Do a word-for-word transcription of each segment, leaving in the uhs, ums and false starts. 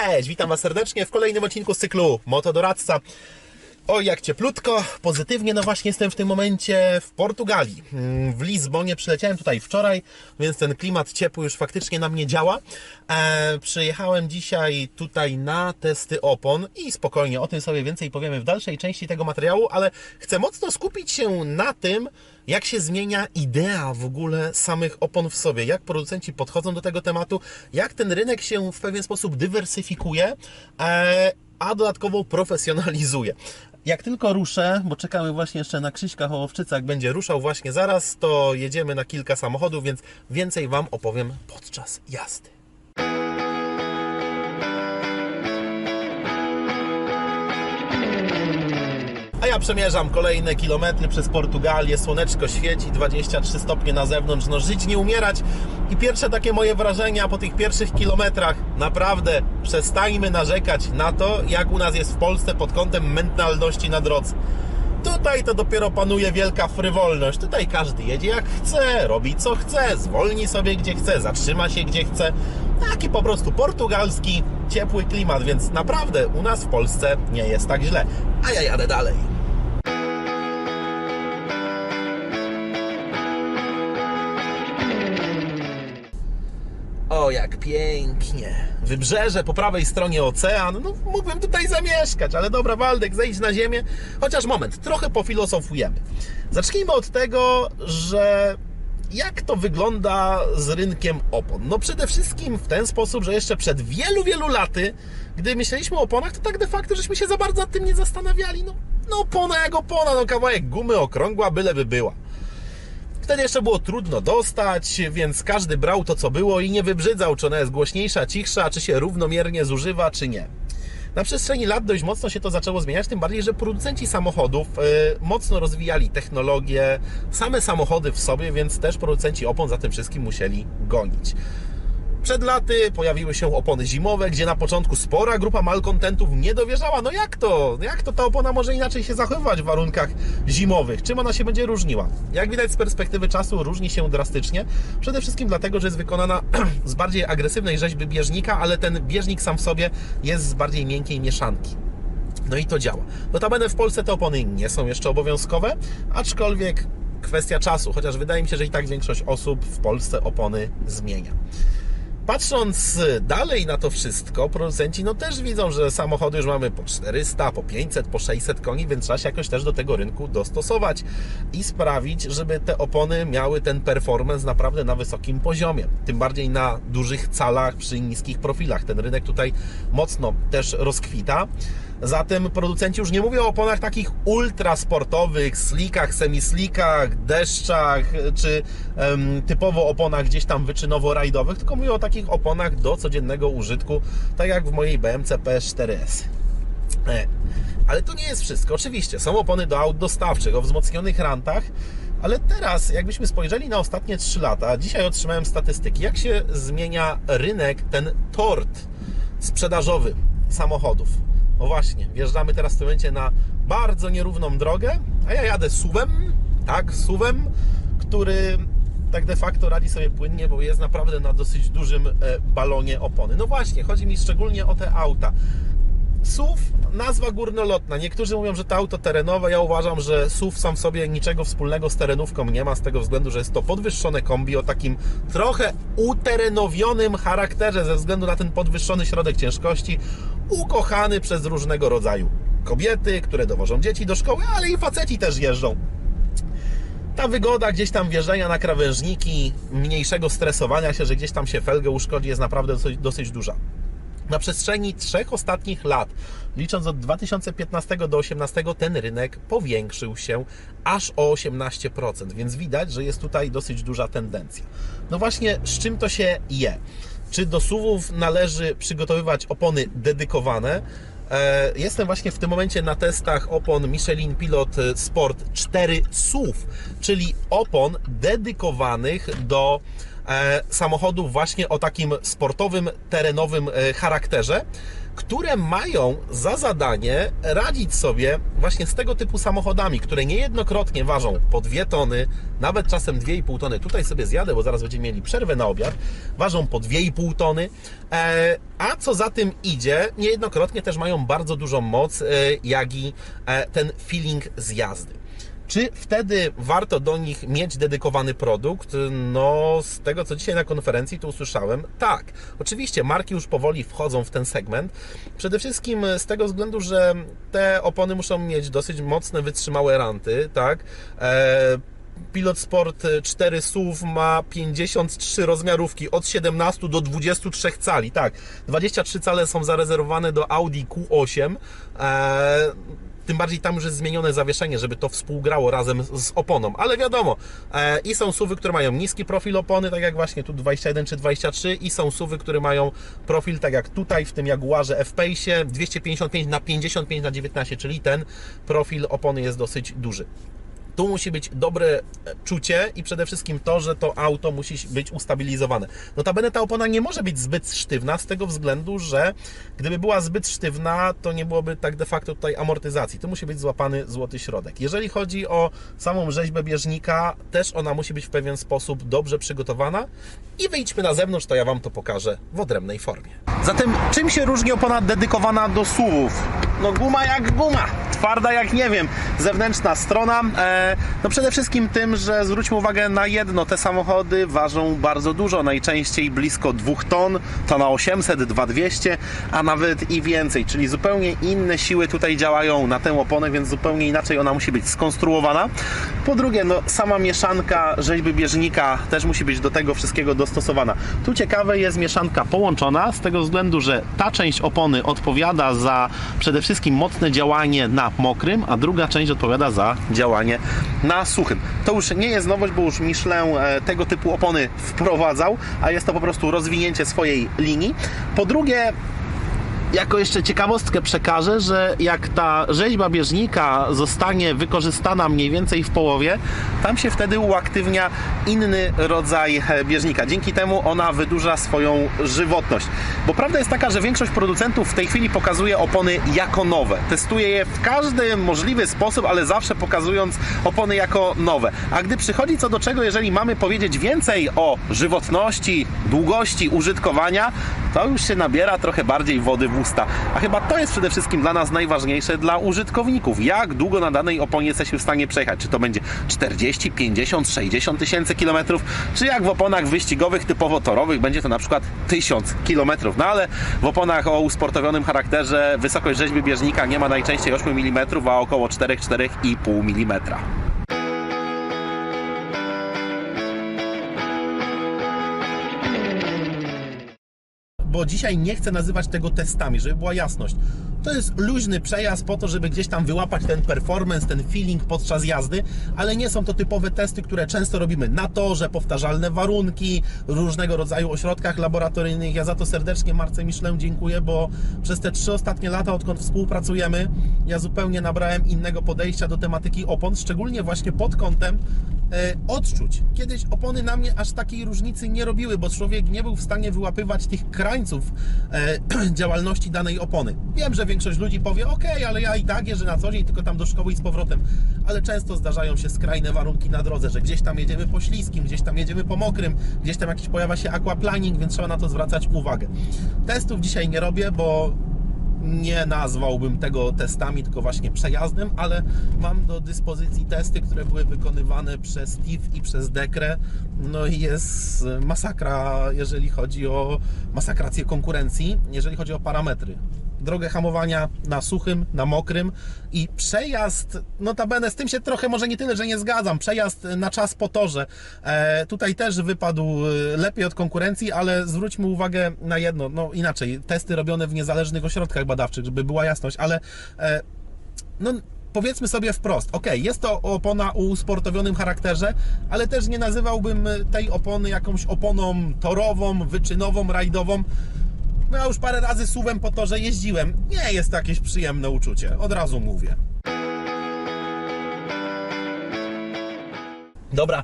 Cześć, witam Was serdecznie w kolejnym odcinku z cyklu Motodoradca. Oj, jak cieplutko, pozytywnie, no właśnie jestem w tym momencie w Portugalii. W Lizbonie przyleciałem tutaj wczoraj, więc ten klimat ciepły już faktycznie na mnie działa. E, przyjechałem dzisiaj tutaj na testy opon i spokojnie o tym sobie więcej powiemy w dalszej części tego materiału, ale chcę mocno skupić się na tym, jak się zmienia idea w ogóle samych opon w sobie, jak producenci podchodzą do tego tematu, jak ten rynek się w pewien sposób dywersyfikuje, e, a dodatkowo profesjonalizuje. Jak tylko ruszę, bo czekamy właśnie jeszcze na Krzyśka Hołowczyca, jak będzie ruszał właśnie zaraz, to jedziemy na kilka samochodów, więc więcej Wam opowiem podczas jazdy. A ja przemierzam kolejne kilometry przez Portugalię, słoneczko świeci, dwadzieścia trzy stopnie na zewnątrz, no żyć nie umierać. I pierwsze takie moje wrażenia po tych pierwszych kilometrach, naprawdę przestańmy narzekać na to, jak u nas jest w Polsce pod kątem mentalności na drodze. Tutaj to dopiero panuje wielka frywolność, tutaj każdy jedzie jak chce, robi co chce, zwolni sobie gdzie chce, zatrzyma się gdzie chce. Taki po prostu portugalski, ciepły klimat, więc naprawdę u nas w Polsce nie jest tak źle. A ja jadę dalej. O, jak pięknie. Wybrzeże, po prawej stronie ocean. No, mógłbym tutaj zamieszkać, ale dobra, Waldek, zejdź na ziemię. Chociaż moment, trochę pofilozofujemy. Zacznijmy od tego, że jak to wygląda z rynkiem opon? No przede wszystkim w ten sposób, że jeszcze przed wielu, wielu laty, gdy myśleliśmy o oponach, to tak de facto żeśmy się za bardzo nad tym nie zastanawiali. No, no opona jak opona, no kawałek gumy okrągła, byle by była. Wtedy jeszcze było trudno dostać, więc każdy brał to, co było i nie wybrzydzał, czy ona jest głośniejsza, cichsza, czy się równomiernie zużywa, czy nie. Na przestrzeni lat dość mocno się to zaczęło zmieniać, tym bardziej, że producenci samochodów yy, mocno rozwijali technologię, same samochody w sobie, więc też producenci opon za tym wszystkim musieli gonić. Przed laty pojawiły się opony zimowe, gdzie na początku spora grupa malkontentów nie dowierzała. No jak to? Jak to ta opona może inaczej się zachowywać w warunkach zimowych? Czym ona się będzie różniła? Jak widać z perspektywy czasu różni się drastycznie. Przede wszystkim dlatego, że jest wykonana z bardziej agresywnej rzeźby bieżnika, ale ten bieżnik sam w sobie jest z bardziej miękkiej mieszanki. No i to działa. Notabene w Polsce te opony nie są jeszcze obowiązkowe, aczkolwiek kwestia czasu, chociaż wydaje mi się, że i tak większość osób w Polsce opony zmienia. Patrząc dalej na to wszystko, producenci no też widzą, że samochody już mamy po czterysta, po pięćset, po sześćset koni, więc trzeba się jakoś też do tego rynku dostosować i sprawić, żeby te opony miały ten performance naprawdę na wysokim poziomie. Tym bardziej na dużych calach, przy niskich profilach. Ten rynek tutaj mocno też rozkwita. Zatem producenci już nie mówią o oponach takich ultra sportowych, slickach, semislickach, deszczach, czy um, typowo oponach gdzieś tam wyczynowo-rajdowych, tylko mówią o takich oponach do codziennego użytku, tak jak w mojej B M C P S cztery S. E, ale to nie jest wszystko. Oczywiście są opony do aut dostawczych o wzmocnionych rantach, ale teraz jakbyśmy spojrzeli na ostatnie trzy lata, dzisiaj otrzymałem statystyki, jak się zmienia rynek, ten tort sprzedażowy samochodów. No właśnie, wjeżdżamy teraz w tym momencie na bardzo nierówną drogę, a ja jadę suwem, tak, suwem, który tak de facto radzi sobie płynnie, bo jest naprawdę na dosyć dużym balonie opony. No właśnie, chodzi mi szczególnie o te auta. S U V, nazwa górnolotna. Niektórzy mówią, że to auto terenowe. Ja uważam, że S U V sam w sobie niczego wspólnego z terenówką nie ma, z tego względu, że jest to podwyższone kombi o takim trochę uterenowionym charakterze ze względu na ten podwyższony środek ciężkości, ukochany przez różnego rodzaju kobiety, które dowożą dzieci do szkoły, ale i faceci też jeżdżą. Ta wygoda gdzieś tam wjeżdżania na krawężniki, mniejszego stresowania się, że gdzieś tam się felgę uszkodzi, jest naprawdę dosyć, dosyć duża. Na przestrzeni trzech ostatnich lat, licząc od dwa tysiące piętnastego do dwa tysiące osiemnastego, ten rynek powiększył się aż o osiemnaście procent, więc widać, że jest tutaj dosyć duża tendencja. No właśnie, z czym to się je? Czy do S U V-ów należy przygotowywać opony dedykowane? Jestem właśnie w tym momencie na testach opon Michelin Pilot Sport cztery S U V, czyli opon dedykowanych do samochodów właśnie o takim sportowym, terenowym charakterze. które mają za zadanie radzić sobie właśnie z tego typu samochodami, które niejednokrotnie ważą po dwie tony, nawet czasem dwie i pół tony. Tutaj sobie zjadę, bo zaraz będziemy mieli przerwę na obiad. Ważą po dwie i pół tony, a co za tym idzie, niejednokrotnie też mają bardzo dużą moc, jak i ten feeling z jazdy. Czy wtedy warto do nich mieć dedykowany produkt? No, z tego co dzisiaj na konferencji to usłyszałem, tak. Oczywiście marki już powoli wchodzą w ten segment. Przede wszystkim z tego względu, że te opony muszą mieć dosyć mocne, wytrzymałe ranty, tak? E Pilot Sport cztery S U V ma pięćdziesiąt trzy rozmiarówki od siedemnastu do dwudziestu trzech cali. Tak, dwadzieścia trzy cale są zarezerwowane do Audi Q osiem. Eee, tym bardziej tam już jest zmienione zawieszenie, żeby to współgrało razem z oponą. Ale wiadomo, e, i są S U V y, które mają niski profil opony, tak jak właśnie tu dwadzieścia jeden czy dwadzieścia trzy, i są S U V y, które mają profil tak jak tutaj w tym Jaguarze F-Pace dwieście pięćdziesiąt pięć na pięćdziesiąt pięć na dziewiętnaście, czyli ten profil opony jest dosyć duży. Tu musi być dobre czucie i przede wszystkim to, że to auto musi być ustabilizowane. Notabene ta opona nie może być zbyt sztywna z tego względu, że gdyby była zbyt sztywna, to nie byłoby tak de facto tutaj amortyzacji. Tu musi być złapany złoty środek. Jeżeli chodzi o samą rzeźbę bieżnika, też ona musi być w pewien sposób dobrze przygotowana i wyjdźmy na zewnątrz, to ja Wam to pokażę w odrębnej formie. Zatem czym się różni opona dedykowana do S U V-ów? No guma jak guma, twarda jak nie wiem, zewnętrzna strona. E, no przede wszystkim tym, że zwróćmy uwagę na jedno, te samochody ważą bardzo dużo, najczęściej blisko dwóch ton, tona osiemset, dwa dwieście, a nawet i więcej, czyli zupełnie inne siły tutaj działają na tę oponę, więc zupełnie inaczej ona musi być skonstruowana. Po drugie, no sama mieszanka rzeźby bieżnika też musi być do tego wszystkiego dostosowana. Tu ciekawe jest mieszanka połączona, z tego względu, że ta część opony odpowiada za przede wszystkim mocne działanie na mokrym, a druga część odpowiada za działanie na suchym. To już nie jest nowość, bo już Michelin tego typu opony wprowadzał, a jest to po prostu rozwinięcie swojej linii. Po drugie, jako jeszcze ciekawostkę przekażę, że jak ta rzeźba bieżnika zostanie wykorzystana mniej więcej w połowie, tam się wtedy uaktywnia inny rodzaj bieżnika. Dzięki temu ona wydłuża swoją żywotność. Bo prawda jest taka, że większość producentów w tej chwili pokazuje opony jako nowe. Testuje je w każdy możliwy sposób, ale zawsze pokazując opony jako nowe. A gdy przychodzi co do czego, jeżeli mamy powiedzieć więcej o żywotności, długości użytkowania, to już się nabiera trochę bardziej wody w usta. A chyba to jest przede wszystkim dla nas najważniejsze, dla użytkowników. Jak długo na danej oponie jesteśmy w stanie przejechać? Czy to będzie czterdzieści, pięćdziesiąt, sześćdziesiąt tysięcy kilometrów? Czy jak w oponach wyścigowych, typowo torowych, będzie to na przykład tysiąc kilometrów? No ale w oponach o usportowionym charakterze wysokość rzeźby bieżnika nie ma najczęściej osiem milimetrów, a około cztery, cztery i pół milimetra. Bo dzisiaj nie chcę nazywać tego testami, żeby była jasność. To jest luźny przejazd po to, żeby gdzieś tam wyłapać ten performance, ten feeling podczas jazdy, ale nie są to typowe testy, które często robimy na torze, powtarzalne warunki, różnego rodzaju ośrodkach laboratoryjnych. Ja za to serdecznie marce Michelin dziękuję, bo przez te trzy ostatnie lata, odkąd współpracujemy, ja zupełnie nabrałem innego podejścia do tematyki opon, szczególnie właśnie pod kątem e, odczuć. Kiedyś opony na mnie aż takiej różnicy nie robiły, bo człowiek nie był w stanie wyłapywać tych krańców e, działalności danej opony. Wiem, że większość ludzi powie, ok, ale ja i tak jeżdżę na co dzień, tylko tam do szkoły i z powrotem. Ale często zdarzają się skrajne warunki na drodze, że gdzieś tam jedziemy po śliskim, gdzieś tam jedziemy po mokrym, gdzieś tam jakiś pojawia się aquaplaning, więc trzeba na to zwracać uwagę. Testów dzisiaj nie robię, bo nie nazwałbym tego testami, tylko właśnie przejazdem, ale mam do dyspozycji testy, które były wykonywane przez T I F i przez Dekre. No i jest masakra, jeżeli chodzi o masakrację konkurencji, jeżeli chodzi o parametry. Drogę hamowania na suchym, na mokrym i przejazd, notabene z tym się trochę może nie tyle, że nie zgadzam, przejazd na czas po torze. E, tutaj też wypadł lepiej od konkurencji, ale zwróćmy uwagę na jedno, no inaczej, testy robione w niezależnych ośrodkach badawczych, żeby była jasność, ale e, no powiedzmy sobie wprost, ok, jest to opona o usportowionym charakterze, ale też nie nazywałbym tej opony jakąś oponą torową, wyczynową, rajdową. No ja już parę razy suwem po torze jeździłem. Nie jest to jakieś przyjemne uczucie, od razu mówię. Dobra,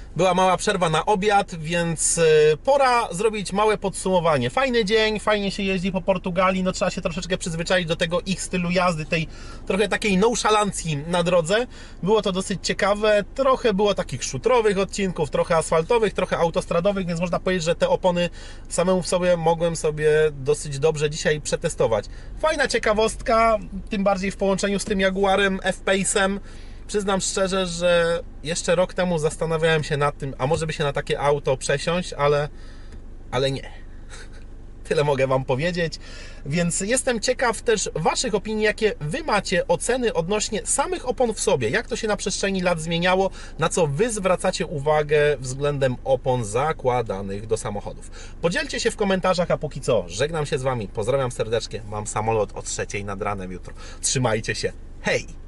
Była mała przerwa na obiad, więc pora zrobić małe podsumowanie. Fajny dzień, fajnie się jeździ po Portugalii, no trzeba się troszeczkę przyzwyczaić do tego ich stylu jazdy, tej trochę takiej nonszalancji na drodze. Było to dosyć ciekawe, trochę było takich szutrowych odcinków, trochę asfaltowych, trochę autostradowych, więc można powiedzieć, że te opony samemu w sobie mogłem sobie dosyć dobrze dzisiaj przetestować. Fajna ciekawostka, tym bardziej w połączeniu z tym Jaguarem F-Pace'em. Przyznam szczerze, że jeszcze rok temu zastanawiałem się nad tym, a może by się na takie auto przesiąść, ale, ale nie. Tyle mogę Wam powiedzieć. Więc jestem ciekaw też Waszych opinii, jakie Wy macie oceny odnośnie samych opon w sobie. Jak to się na przestrzeni lat zmieniało, na co Wy zwracacie uwagę względem opon zakładanych do samochodów. Podzielcie się w komentarzach, a póki co żegnam się z Wami. Pozdrawiam serdecznie. Mam samolot o trzeciej nad ranem jutro. Trzymajcie się. Hej!